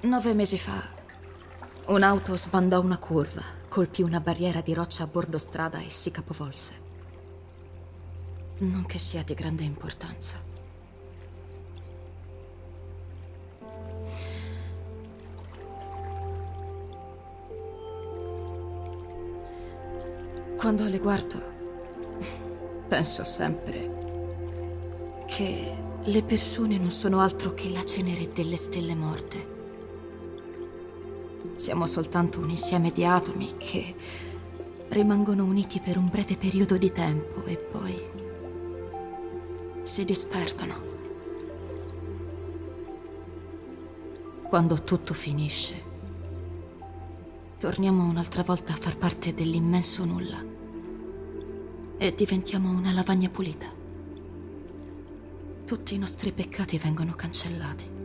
9 mesi fa, un'auto sbandò una curva, colpì una barriera di roccia a bordo strada e si capovolse. Non che sia di grande importanza. Quando le guardo, penso sempre che le persone non sono altro che la cenere delle stelle morte. Siamo soltanto un insieme di atomi che rimangono uniti per un breve periodo di tempo e poi si disperdono. Quando tutto finisce, torniamo un'altra volta a far parte dell'immenso nulla e diventiamo una lavagna pulita. Tutti i nostri peccati vengono cancellati.